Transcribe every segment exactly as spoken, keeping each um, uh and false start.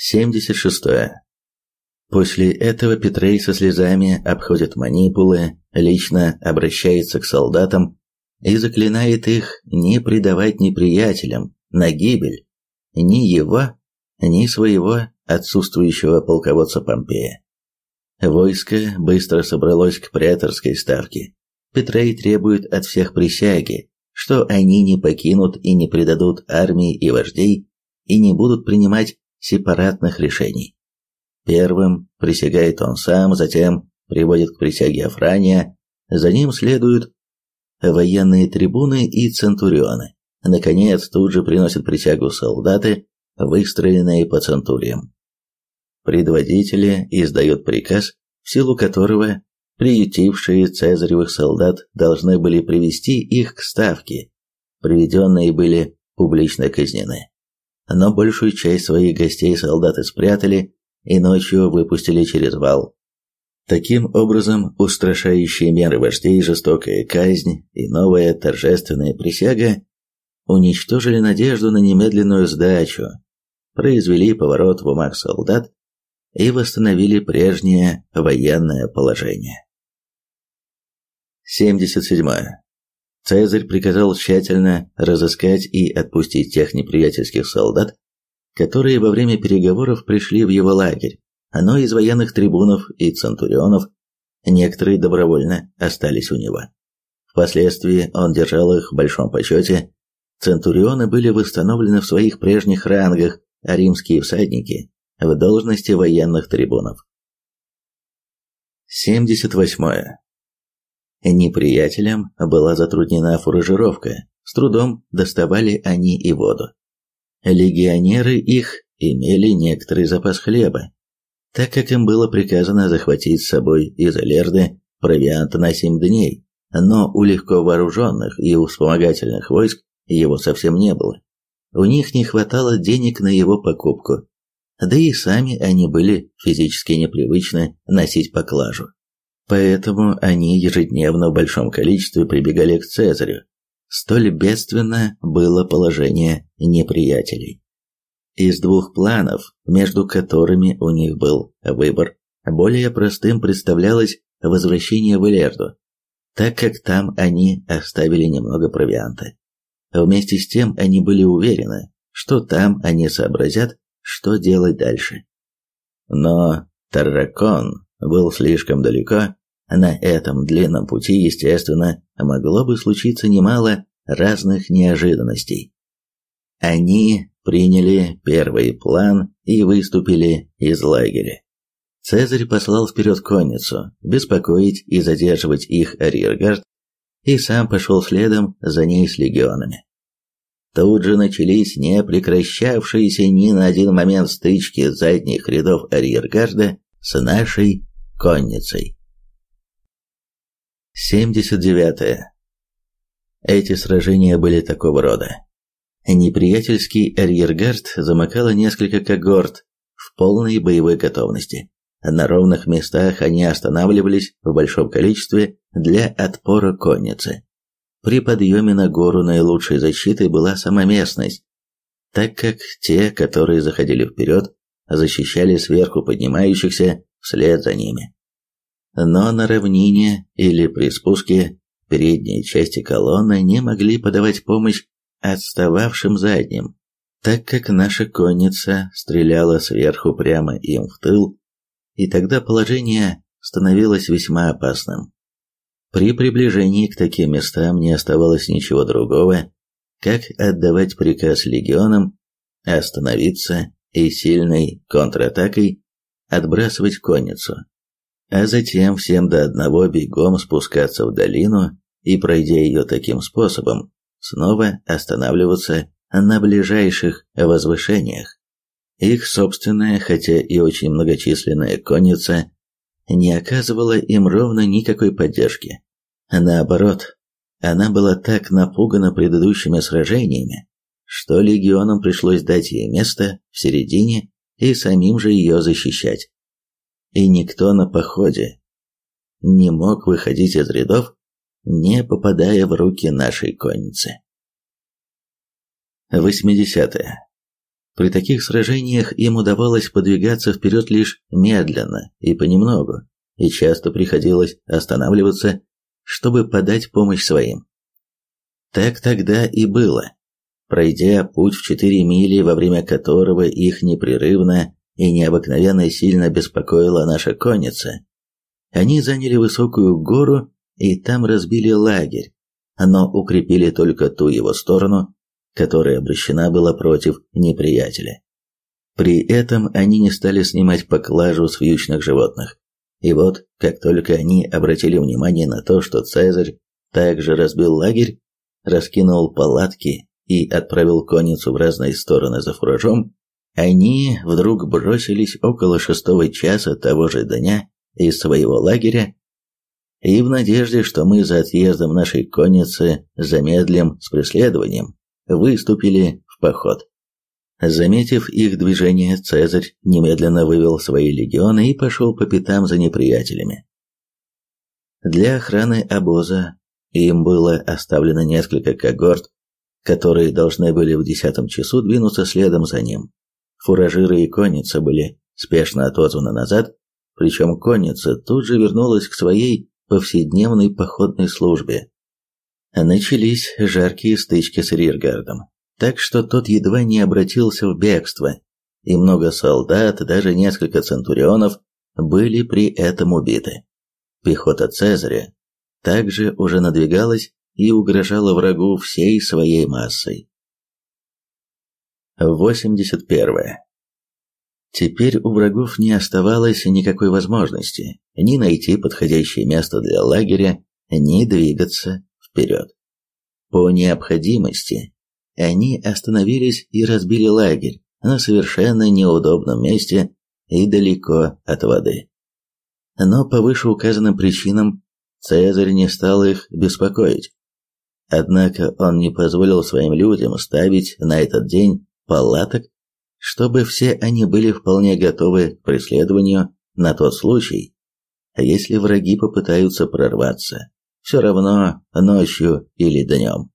семьдесят шестое. После этого Петрей со слезами обходит манипулы, лично обращается к солдатам и заклинает их не предавать неприятелям на гибель ни его, ни своего отсутствующего полководца Помпея. Войско быстро собралось к преторской ставке. Петрей требует от всех присяги, что они не покинут и не предадут армии и вождей, и не будут принимать сепаратных решений. Первым присягает он сам, затем приводит к присяге Афрания, за ним следуют военные трибуны и центурионы. Наконец, тут же приносят присягу солдаты, выстроенные по центуриям. Предводители издают приказ, в силу которого приютившие цезаревых солдат должны были привести их к ставке. Приведенные были публично казнены. Но большую часть своих гостей солдаты спрятали и ночью выпустили через вал. Таким образом, устрашающие меры вождей, жестокая казнь и новая торжественная присяга уничтожили надежду на немедленную сдачу, произвели поворот в умах солдат и восстановили прежнее военное положение. семьдесят седьмое. Цезарь приказал тщательно разыскать и отпустить тех неприятельских солдат, которые во время переговоров пришли в его лагерь, но из военных трибунов и центурионов некоторые добровольно остались у него. Впоследствии он держал их в большом почете. Центурионы были восстановлены в своих прежних рангах, а римские всадники в должности военных трибунов. семьдесят восьмое. Неприятелям была затруднена фуражировка, с трудом доставали они и воду. Легионеры их имели некоторый запас хлеба, так как им было приказано захватить с собой из Алерды провиант на семь дней, но у легко вооруженных и у вспомогательных войск его совсем не было. У них не хватало денег на его покупку, да и сами они были физически непривычны носить поклажу. Поэтому они ежедневно в большом количестве прибегали к Цезарю. Столь бедственно было положение неприятелей. Из двух планов, между которыми у них был выбор, более простым представлялось возвращение в Элерду, так как там они оставили немного провианта. Вместе с тем они были уверены, что там они сообразят, что делать дальше. Но Тарракон был слишком далеко, на этом длинном пути, естественно, могло бы случиться немало разных неожиданностей. Они приняли первый план и выступили из лагеря. Цезарь послал вперед конницу, беспокоить и задерживать их арьергард, и сам пошел следом за ней с легионами. Тут же начались не прекращавшиеся ни на один момент стычки задних рядов арьергарда с нашей конницей. семьдесят девятое. Эти сражения были такого рода. Неприятельский арьергард замыкало несколько когорт в полной боевой готовности. На ровных местах они останавливались в большом количестве для отпора конницы. При подъеме на гору наилучшей защитой была сама местность, так как те, которые заходили вперед, защищали сверху поднимающихся вслед за ними. Но на равнине или при спуске передние части колонны не могли подавать помощь отстававшим задним, так как наша конница стреляла сверху прямо им в тыл, и тогда положение становилось весьма опасным. При приближении к таким местам не оставалось ничего другого, как отдавать приказ легионам остановиться и сильной контратакой отбрасывать конницу, а затем всем до одного бегом спускаться в долину и, пройдя ее таким способом, снова останавливаться на ближайших возвышениях. Их собственная, хотя и очень многочисленная конница, не оказывала им ровно никакой поддержки. Наоборот, она была так напугана предыдущими сражениями, что легионам пришлось дать ей место в середине и самим же ее защищать. И никто на походе не мог выходить из рядов, не попадая в руки нашей конницы. восьмидесятое. При таких сражениях им удавалось подвигаться вперед лишь медленно и понемногу, и часто приходилось останавливаться, чтобы подать помощь своим. Так тогда и было. Пройдя путь в четыре мили, во время которого их непрерывно и необыкновенно сильно беспокоила наша конница, они заняли высокую гору и там разбили лагерь, но укрепили только ту его сторону, которая обращена была против неприятеля. При этом они не стали снимать поклажу с вьючных животных. И вот, как только они обратили внимание на то, что Цезарь также разбил лагерь, раскинул палатки и отправил конницу в разные стороны за фуражом, они вдруг бросились около шестого часа того же дня из своего лагеря, и в надежде, что мы за отъездом нашей конницы замедлим с преследованием, выступили в поход. Заметив их движение, Цезарь немедленно вывел свои легионы и пошел по пятам за неприятелями. Для охраны обоза им было оставлено несколько когорт, которые должны были в десятом часу двинуться следом за ним. Фуражиры и конница были спешно отозваны назад, причем конница тут же вернулась к своей повседневной походной службе. Начались жаркие стычки с арьергардом, так что тот едва не обратился в бегство, и много солдат, даже несколько центурионов, были при этом убиты. Пехота Цезаря также уже надвигалась и угрожала врагу всей своей массой. восемьдесят первое. Теперь у врагов не оставалось никакой возможности ни найти подходящее место для лагеря, ни двигаться вперед. По необходимости они остановились и разбили лагерь на совершенно неудобном месте и далеко от воды. Но по вышеуказанным причинам Цезарь не стал их беспокоить. Однако он не позволил своим людям ставить на этот день палаток, чтобы все они были вполне готовы к преследованию на тот случай, если враги попытаются прорваться, все равно ночью или днем.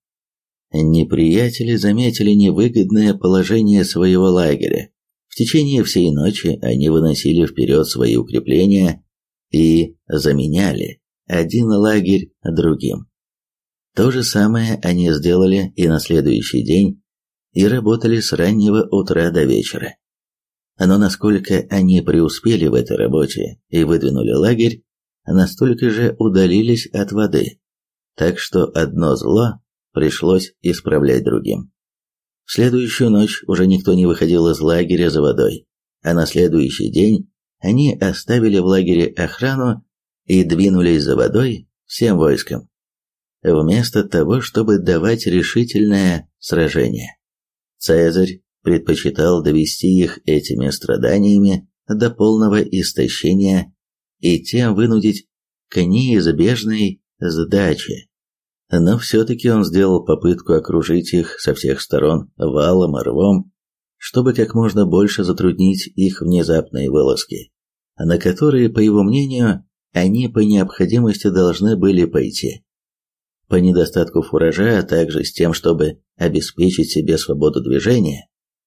Неприятели заметили невыгодное положение своего лагеря. В течение всей ночи они выносили вперед свои укрепления и заменяли один лагерь другим. То же самое они сделали и на следующий день, и работали с раннего утра до вечера. Но насколько они преуспели в этой работе и выдвинули лагерь, настолько же удалились от воды, так что одно зло пришлось исправлять другим. В следующую ночь уже никто не выходил из лагеря за водой, а на следующий день они оставили в лагере охрану и двинулись за водой всем войском, вместо того, чтобы давать решительное сражение. Цезарь предпочитал довести их этими страданиями до полного истощения и тем вынудить к неизбежной сдаче. Но все-таки он сделал попытку окружить их со всех сторон валом и рвом, чтобы как можно больше затруднить их внезапные вылазки, на которые, по его мнению, они по необходимости должны были пойти. По недостатку фуража, а также с тем, чтобы обеспечить себе свободу движения,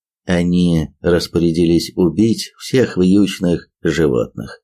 они распорядились убить всех вьючных животных.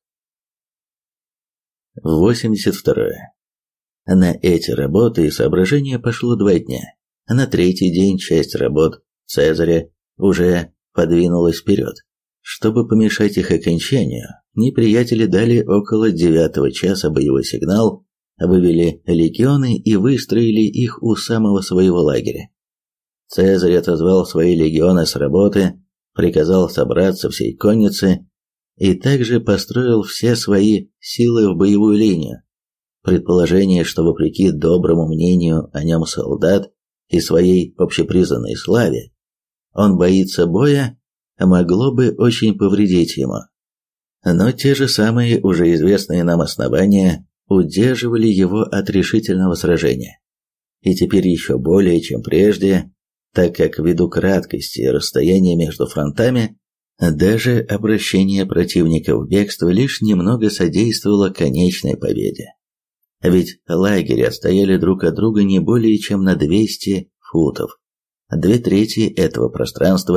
восемьдесят второе. На эти работы и соображения пошло два дня. На третий день часть работ Цезаря уже подвинулась вперед. Чтобы помешать их окончанию, неприятели дали около девятого часа боевой сигнал, вывели легионы и выстроили их у самого своего лагеря. Цезарь отозвал свои легионы с работы, приказал собраться всей коннице и также построил все свои силы в боевую линию. Предположение, что вопреки доброму мнению о нем солдат и своей общепризнанной славе, он боится боя, могло бы очень повредить ему. Но те же самые уже известные нам основания удерживали его от решительного сражения. И теперь еще более, чем прежде, так как ввиду краткости и расстояния между фронтами, даже обращение противника в бегство лишь немного содействовало конечной победе. Ведь лагеря отстояли друг от друга не более чем на двести футов. Две трети этого пространства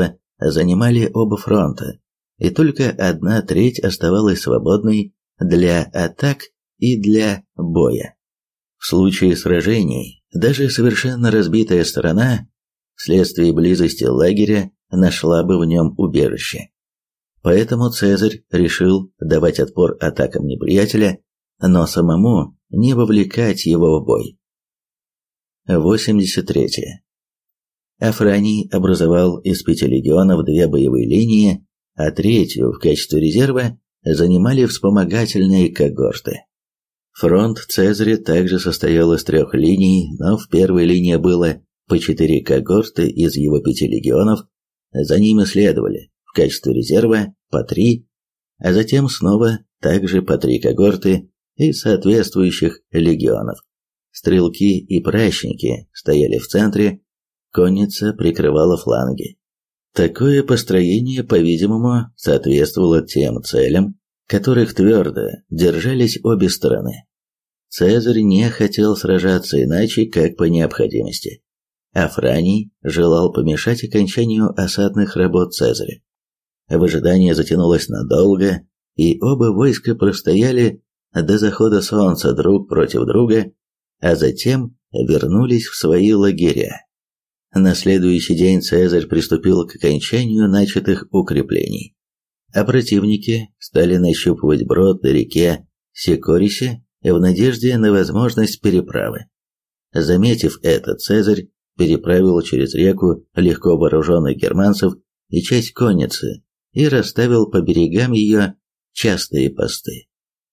занимали оба фронта, и только одна треть оставалась свободной для атак и для боя. В случае сражений даже совершенно разбитая сторона, вследствие близости лагеря, нашла бы в нем убежище. Поэтому Цезарь решил давать отпор атакам неприятеля, но самому не вовлекать его в бой. восемьдесят третье. Афраний образовал из пяти легионов две боевые линии, а третью в качестве резерва занимали вспомогательные когорты. Фронт Цезаря также состоял из трех линий, но в первой линии было по четыре когорты из его пяти легионов, за ними следовали в качестве резерва по три, а затем снова также по три когорты из соответствующих легионов. Стрелки и пращники стояли в центре, конница прикрывала фланги. Такое построение, по-видимому, соответствовало тем целям, которых твердо держались обе стороны. Цезарь не хотел сражаться иначе, как по необходимости. Афраний желал помешать окончанию осадных работ Цезаря. Выжидание затянулось надолго, и оба войска простояли до захода солнца друг против друга, а затем вернулись в свои лагеря. На следующий день Цезарь приступил к окончанию начатых укреплений, а противники стали нащупывать брод на реке Секорисе в надежде на возможность переправы. Заметив это, Цезарь переправил через реку легко вооруженных германцев и часть конницы и расставил по берегам ее частые посты.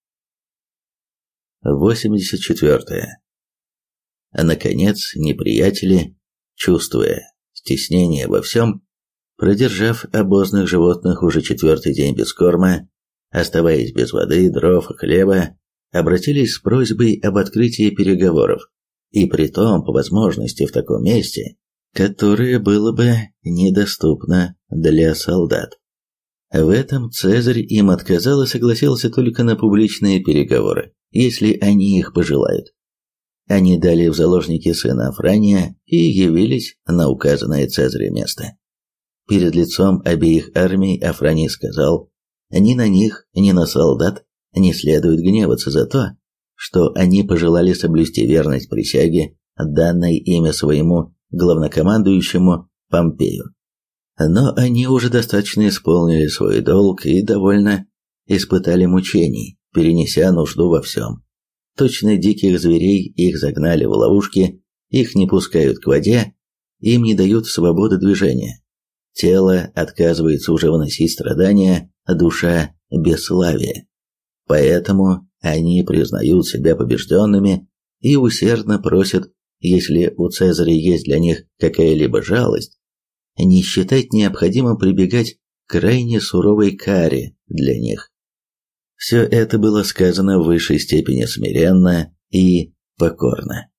восемьдесят четвёртое. Наконец, неприятели, чувствуя стеснение во всем, продержав обозных животных уже четвертый день без корма, оставаясь без воды, дров и хлеба, обратились с просьбой об открытии переговоров, и притом, по возможности, в таком месте, которое было бы недоступно для солдат. В этом Цезарь им отказал и согласился только на публичные переговоры, если они их пожелают. Они дали в заложники сына Афрания и явились на указанное Цезарем место. Перед лицом обеих армий Афраний сказал: ни на них, ни на солдат не следует гневаться за то, что они пожелали соблюсти верность присяге, данной ими своему главнокомандующему Помпею. Но они уже достаточно исполнили свой долг и довольно испытали мучений, перенеся нужду во всем. Точно диких зверей их загнали в ловушки, их не пускают к воде, им не дают свободы движения. Тело отказывается уже выносить страдания, а душа – бесславие. Поэтому они признают себя побежденными и усердно просят, если у Цезаря есть для них какая-либо жалость, не считать необходимым прибегать к крайне суровой каре для них. Все это было сказано в высшей степени смиренно и покорно.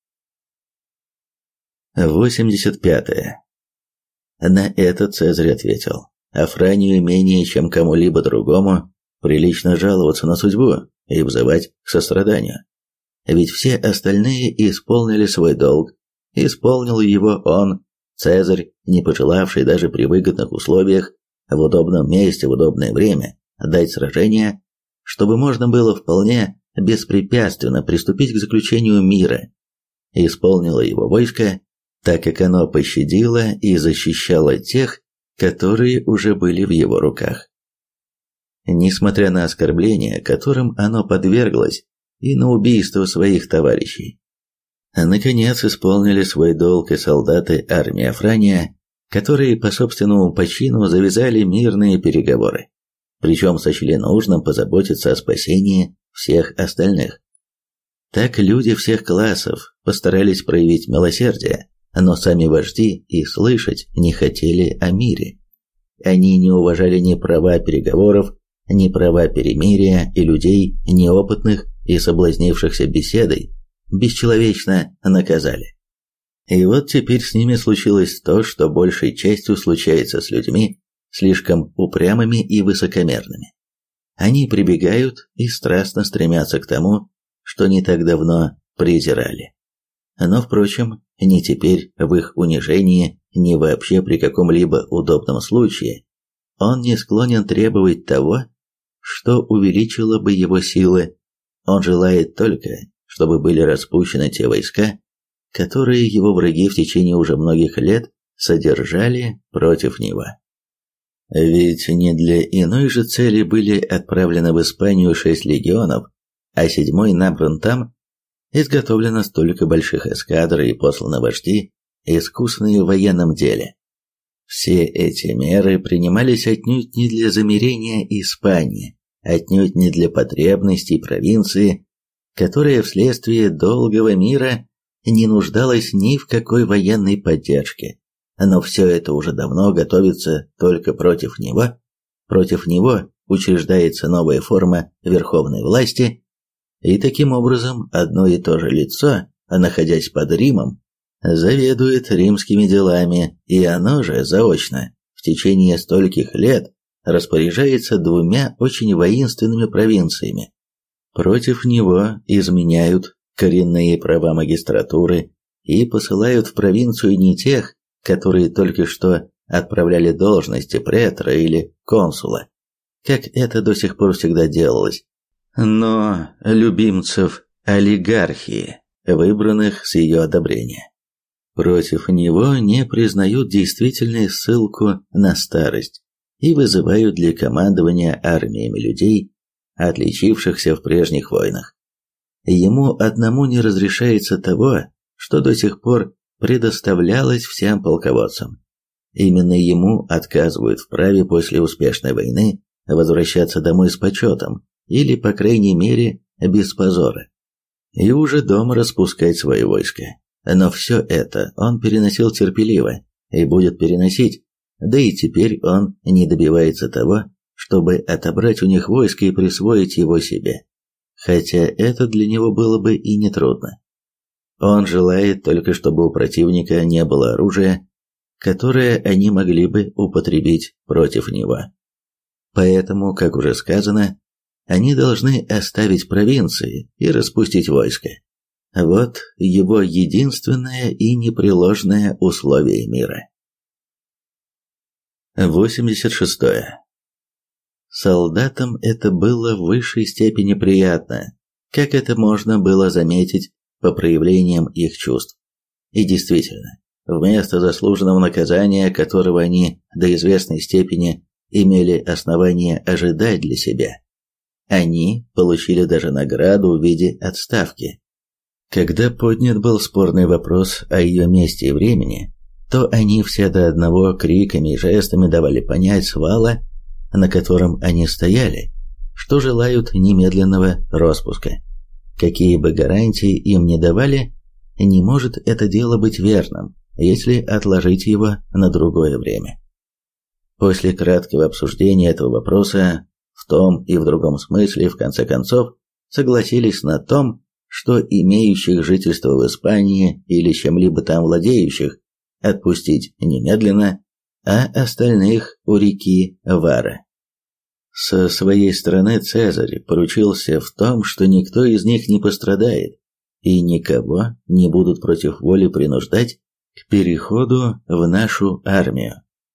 восемьдесят пятое. На это Цезарь ответил: Афранию менее, чем кому-либо другому, прилично жаловаться на судьбу и взывать к состраданию. Ведь все остальные исполнили свой долг, исполнил его он, Цезарь, не пожелавший даже при выгодных условиях, в удобном месте, в удобное время, дать сражение, чтобы можно было вполне беспрепятственно приступить к заключению мира. Исполнило его войско, так как оно пощадило и защищало тех, которые уже были в его руках. Несмотря на оскорбления, которым оно подверглось, и на убийство своих товарищей. Наконец исполнили свой долг и солдаты армии Афрания, которые по собственному почину завязали мирные переговоры, причем сочли нужным позаботиться о спасении всех остальных. Так люди всех классов постарались проявить милосердие, но сами вожди и слышать не хотели о мире. Они не уважали ни права переговоров, ни права перемирия, и людей неопытных и соблазнившихся беседой бесчеловечно наказали. И вот теперь с ними случилось то, что большей частью случается с людьми, слишком упрямыми и высокомерными. Они прибегают и страстно стремятся к тому, что не так давно презирали. Но, впрочем, ни теперь в их унижении, ни вообще при каком-либо удобном случае он не склонен требовать того, что увеличило бы его силы. Он желает только, чтобы были распущены те войска, которые его враги в течение уже многих лет содержали против него. Ведь не для иной же цели были отправлены в Испанию шесть легионов, а седьмой набран там, изготовлено столько больших эскадр и посланы вожди, искусные в военном деле. Все эти меры принимались отнюдь не для замирения Испании, отнюдь не для потребностей провинции, которая вследствие долгого мира не нуждалась ни в какой военной поддержке. Но все это уже давно готовится только против него. Против него учреждается новая форма верховной власти, и таким образом одно и то же лицо, находясь под Римом, заведует римскими делами, и оно же заочно в течение стольких лет распоряжается двумя очень воинственными провинциями. Против него изменяют коренные права магистратуры и посылают в провинцию не тех, которые только что отправляли должности претора или консула, как это до сих пор всегда делалось, но любимцев олигархии, выбранных с ее одобрения. Против него не признают действительную ссылку на старость и вызывают для командования армиями людей, отличившихся в прежних войнах. Ему одному не разрешается того, что до сих пор предоставлялось всем полководцам. Именно ему отказывают в праве после успешной войны возвращаться домой с почетом, или, по крайней мере, без позора, и уже дома распускать свое войско. Но все это он переносил терпеливо и будет переносить, да и теперь он не добивается того, чтобы отобрать у них войско и присвоить его себе, хотя это для него было бы и нетрудно. Он желает только, чтобы у противника не было оружия, которое они могли бы употребить против него. Поэтому, как уже сказано, они должны оставить провинции и распустить войско. Вот его единственное и непреложное условие мира. восемьдесят шестое. Солдатам это было в высшей степени приятно, как это можно было заметить по проявлениям их чувств. И действительно, вместо заслуженного наказания, которого они до известной степени имели основание ожидать для себя, они получили даже награду в виде отставки. Когда поднят был спорный вопрос о ее месте и времени, то они все до одного криками и жестами давали понять с вала, на котором они стояли, что желают немедленного распуска. Какие бы гарантии им ни давали, не может это дело быть верным, если отложить его на другое время. После краткого обсуждения этого вопроса в том и в другом смысле, в конце концов, согласились на том, что имеющих жительство в Испании или чем-либо там владеющих отпустить немедленно, а остальных у реки Вара. Со своей стороны Цезарь поручился в том, что никто из них не пострадает и никого не будут против воли принуждать к переходу в нашу армию.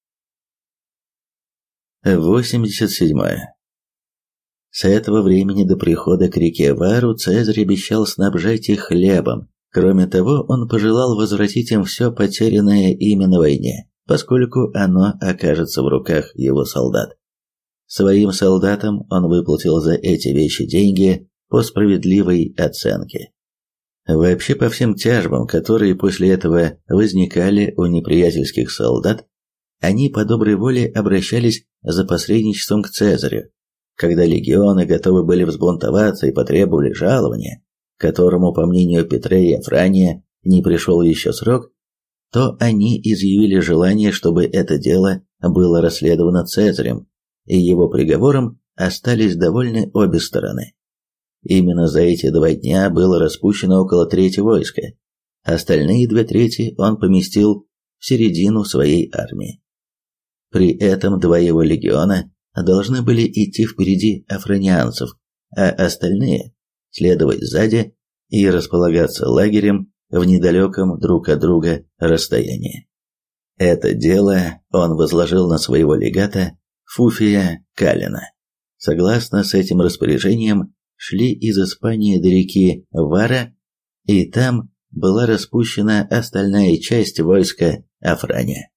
восемьдесят седьмое. С этого времени до прихода к реке Вару Цезарь обещал снабжать их хлебом. Кроме того, он пожелал возвратить им все потерянное ими на войне, поскольку оно окажется в руках его солдат. Своим солдатам он выплатил за эти вещи деньги по справедливой оценке. Вообще, по всем тяжбам, которые после этого возникали у неприятельских солдат, они по доброй воле обращались за посредничеством к Цезарю. Когда легионы готовы были взбунтоваться и потребовали жалования, которому, по мнению Петра и Афрания, не пришел еще срок, то они изъявили желание, чтобы это дело было расследовано Цезарем, и его приговором остались довольны обе стороны. Именно за эти два дня было распущено около трети войска, остальные две трети он поместил в середину своей армии. При этом два его легиона должны были идти впереди афронианцев, а остальные следовать сзади и располагаться лагерем в недалеком друг от друга расстоянии. Это дело он возложил на своего легата Фуфия Каллена. Согласно с этим распоряжением, шли из Испании до реки Вара, и там была распущена остальная часть войска Афрания.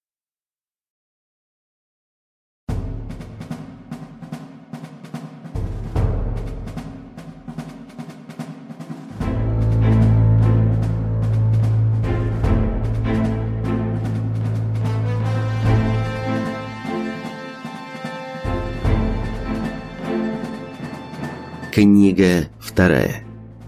Книга вторая.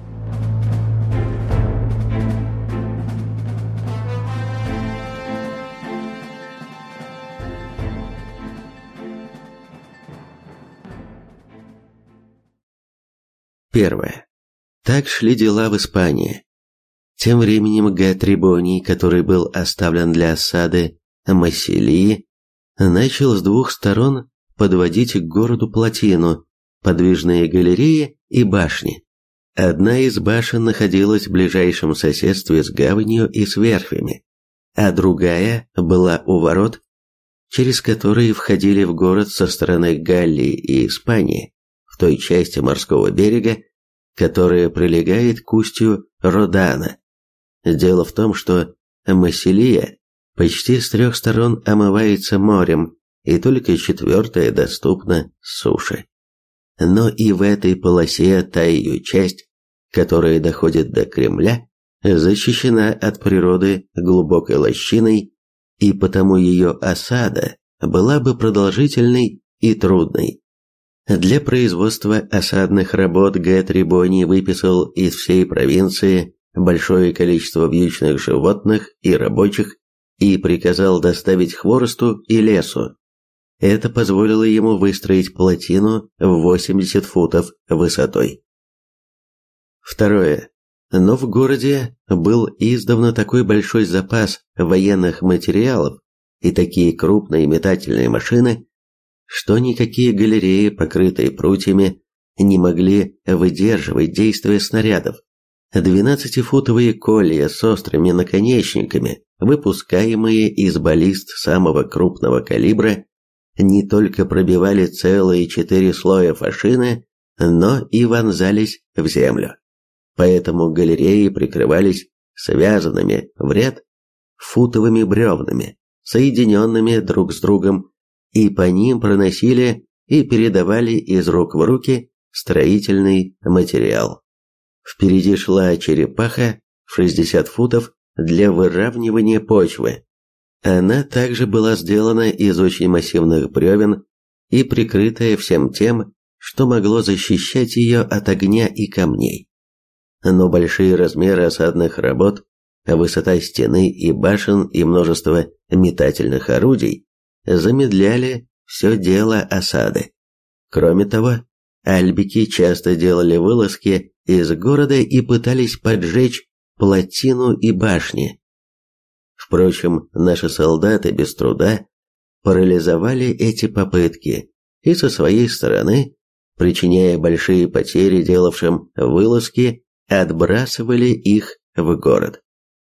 Первое. Так шли дела в Испании. Тем временем Г. Трибоний, который был оставлен для осады Массилии, начал с двух сторон подводить к городу плотину, подвижные галереи и башни. Одна из башен находилась в ближайшем соседстве с гаванью и с верфями, а другая была у ворот, через которые входили в город со стороны Галлии и Испании, в той части морского берега, которая прилегает к устью Родана. Дело в том, что Массилия почти с трех сторон омывается морем, и только четвертая доступна с суши. Но и в этой полосе та ее часть, которая доходит до Кремля, защищена от природы глубокой лощиной, и потому ее осада была бы продолжительной и трудной. Для производства осадных работ Г. Трибоний выписал из всей провинции большое количество вьючных животных и рабочих и приказал доставить хворосту и лесу. Это позволило ему выстроить плотину в восемьдесят футов высотой. Второе. Но в городе был издавна такой большой запас военных материалов и такие крупные метательные машины, что никакие галереи, покрытые прутьями, не могли выдерживать действия снарядов. Двенадцатифутовые колья с острыми наконечниками, выпускаемые из баллист самого крупного калибра, не только пробивали целые четыре слоя фашины, но и вонзались в землю. Поэтому галереи прикрывались связанными в ряд футовыми бревнами, соединенными друг с другом, и по ним проносили и передавали из рук в руки строительный материал. Впереди шла черепаха в шестьдесят футов для выравнивания почвы. Она также была сделана из очень массивных бревен и прикрытая всем тем, что могло защищать ее от огня и камней. Но большие размеры осадных работ, высота стены и башен и множество метательных орудий замедляли все дело осады. Кроме того, альбики часто делали вылазки из города и пытались поджечь плотину и башни. Впрочем, наши солдаты без труда парализовали эти попытки и со своей стороны, причиняя большие потери делавшим вылазки, отбрасывали их в город.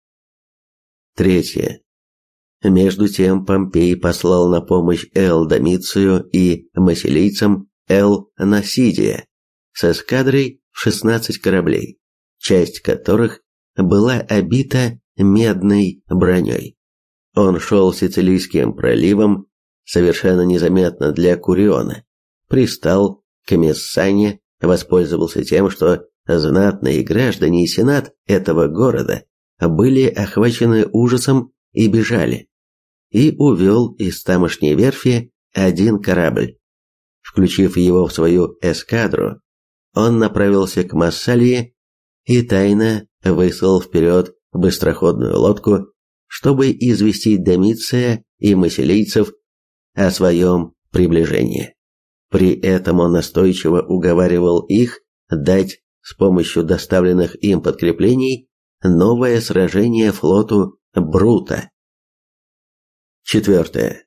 Третье. Между тем Помпей послал на помощь Эл Домицию и массилийцам Эл Насидия с эскадрой в шестнадцать кораблей, часть которых была обита медной броней. Он шел Сицилийским проливом, совершенно незаметно для Куриона, пристал к Мессане, воспользовался тем, что знатные граждане и сенат этого города были охвачены ужасом и бежали, и увел из тамошней верфи один корабль. Включив его в свою эскадру, он направился к Массалии и тайно выслал вперед быстроходную лодку, чтобы известить Домиция и массилийцев о своем приближении. При этом он настойчиво уговаривал их дать с помощью доставленных им подкреплений новое сражение флоту Брута. Четвертое.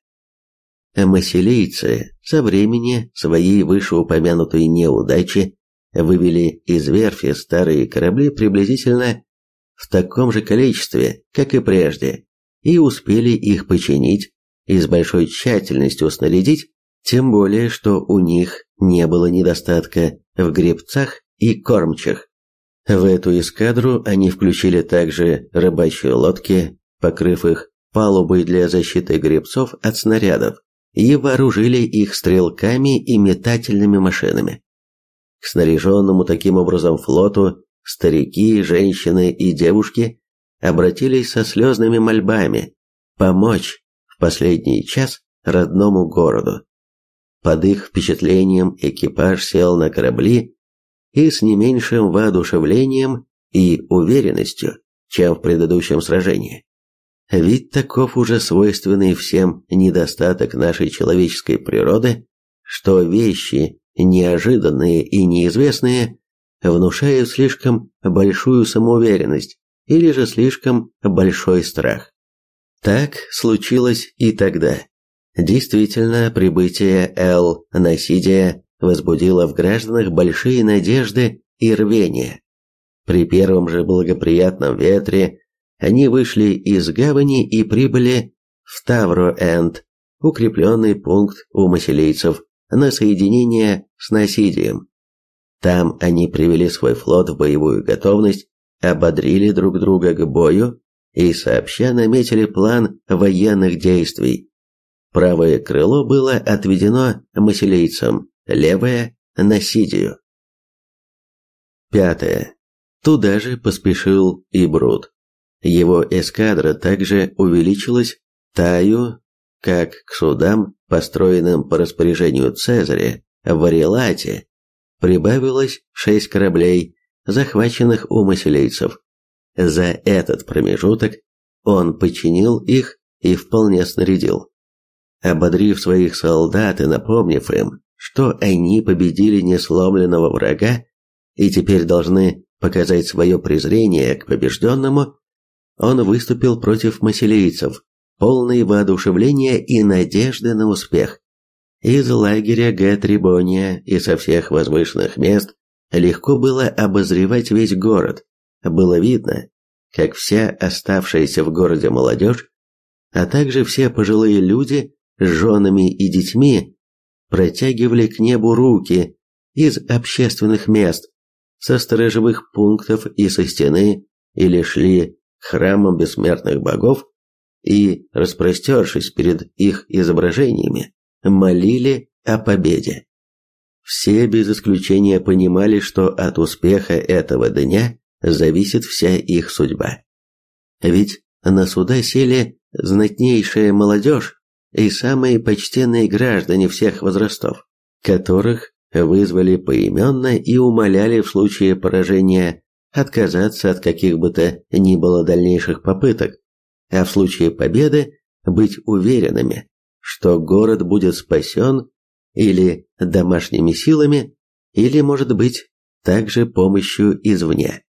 Массилийцы со времени своей вышеупомянутой неудачи вывели из верфи старые корабли приблизительно в таком же количестве, как и прежде, и успели их починить и с большой тщательностью снарядить, тем более, что у них не было недостатка в гребцах и кормчих. В эту эскадру они включили также рыбачьи лодки, покрыв их палубой для защиты гребцов от снарядов, и вооружили их стрелками и метательными машинами. К снаряженному таким образом флоту старики, женщины и девушки обратились со слезными мольбами помочь в последний час родному городу. Под их впечатлением экипаж сел на корабли и с не меньшим воодушевлением и уверенностью, чем в предыдущем сражении. Ведь таков уже свойственный всем недостаток нашей человеческой природы, что вещи неожиданные и неизвестные внушают слишком большую самоуверенность или же слишком большой страх. Так случилось и тогда. Действительно, прибытие Эл-Насидия возбудило в гражданах большие надежды и рвение. При первом же благоприятном ветре они вышли из гавани и прибыли в Тавро-Энд, укрепленный пункт у масилийцев, на соединение с Насидием. Там они привели свой флот в боевую готовность, ободрили друг друга к бою и сообща наметили план военных действий. Правое крыло было отведено масилийцам, левое – Насидию. Пятое. Туда же поспешил и Брут. Его эскадра также увеличилась Таю, как к судам, построенным по распоряжению Цезаря в Арелате, прибавилось шесть кораблей, захваченных у масилийцев. За этот промежуток он подчинил их и вполне снарядил. Ободрив своих солдат и напомнив им, что они победили несломленного врага и теперь должны показать свое презрение к побежденному, он выступил против масилийцев, полный воодушевления и надежды на успех. Из лагеря Г-Трибония и со всех возвышенных мест легко было обозревать весь город. Было видно, как вся оставшаяся в городе молодежь, а также все пожилые люди с женами и детьми протягивали к небу руки из общественных мест, со сторожевых пунктов и со стены, или шли к храмам бессмертных богов и, распростершись перед их изображениями, молили о победе. Все без исключения понимали, что от успеха этого дня зависит вся их судьба. Ведь на суда сели знатнейшая молодежь и самые почтенные граждане всех возрастов, которых вызвали поименно и умоляли в случае поражения отказаться от каких бы то ни было дальнейших попыток, а в случае победы быть уверенными, что город будет спасен или домашними силами, или, может быть, также помощью извне.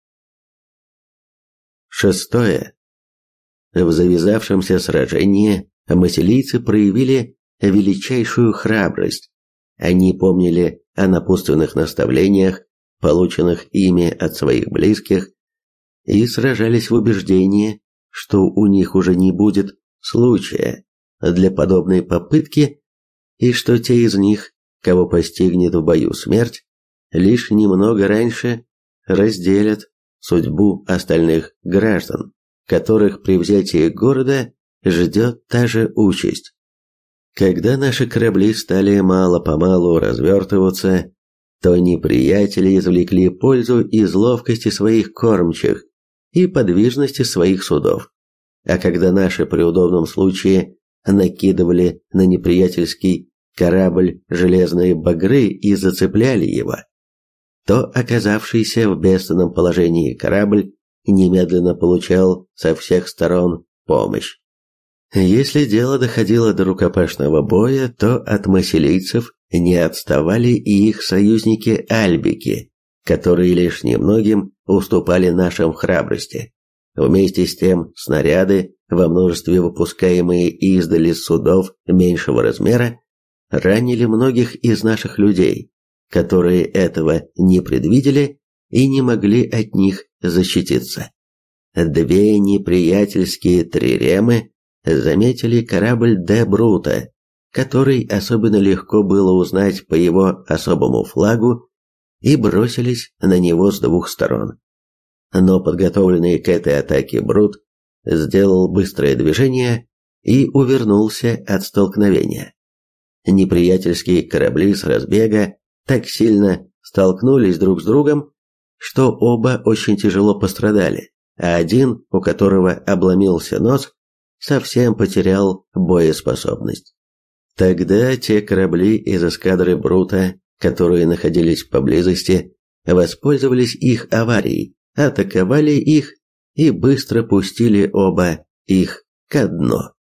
Шестое. В завязавшемся сражении масилийцы проявили величайшую храбрость. Они помнили о напутственных наставлениях, полученных ими от своих близких, и сражались в убеждении, что у них уже не будет случая для подобной попытки, и что те из них, кого постигнет в бою смерть, лишь немного раньше разделят судьбу остальных граждан, которых при взятии города ждет та же участь. Когда наши корабли стали мало-помалу развертываться, то неприятели извлекли пользу из ловкости своих кормчих и подвижности своих судов. А когда наши при удобном случае накидывали на неприятельский корабль железные багры и зацепляли его, то оказавшийся в бедственном положении корабль немедленно получал со всех сторон помощь. Если дело доходило до рукопашного боя, то от масилийцев не отставали и их союзники альбики, которые лишь немногим уступали нашим в храбрости. Вместе с тем снаряды, во множестве выпускаемые издали с судов меньшего размера, ранили многих из наших людей, которые этого не предвидели и не могли от них защититься. две неприятельские триремы заметили корабль де Брута, который особенно легко было узнать по его особому флагу, и бросились на него с двух сторон. Но подготовленный к этой атаке Брут сделал быстрое движение и увернулся от столкновения. Неприятельские корабли с разбега так сильно столкнулись друг с другом, что оба очень тяжело пострадали, а один, у которого обломился нос, совсем потерял боеспособность. Тогда те корабли из эскадры Брута, которые находились поблизости, воспользовались их аварией, атаковали их и быстро пустили оба их ко дну.